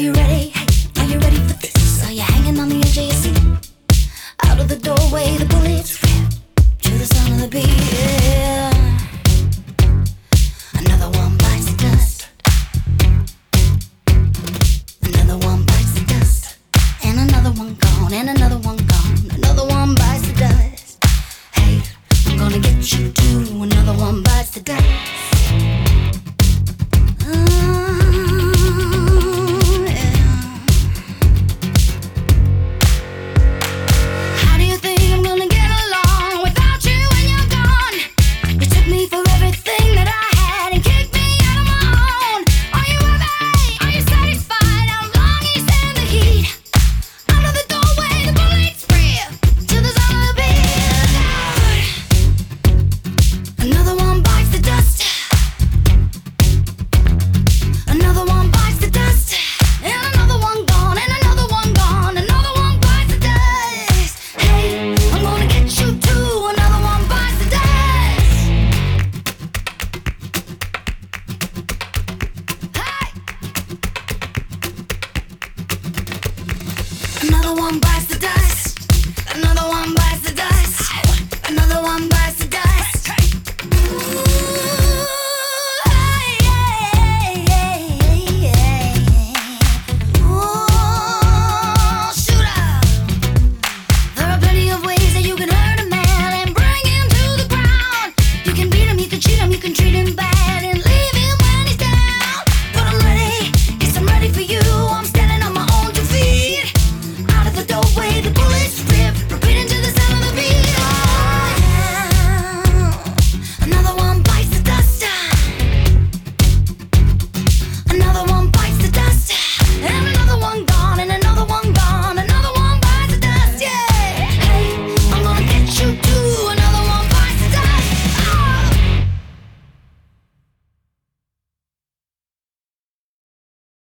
you ready? Hey, are you ready for this? Are you hanging on the edge of your seat? Out of the doorway, the bullets rip to the sound of the beat. Yeah. Another one bites the dust. Another one bites the dust. And another one gone, and another one gone. Another one bites the dust. Hey, I'm gonna get you too. Another one bites the dust. Another one bites the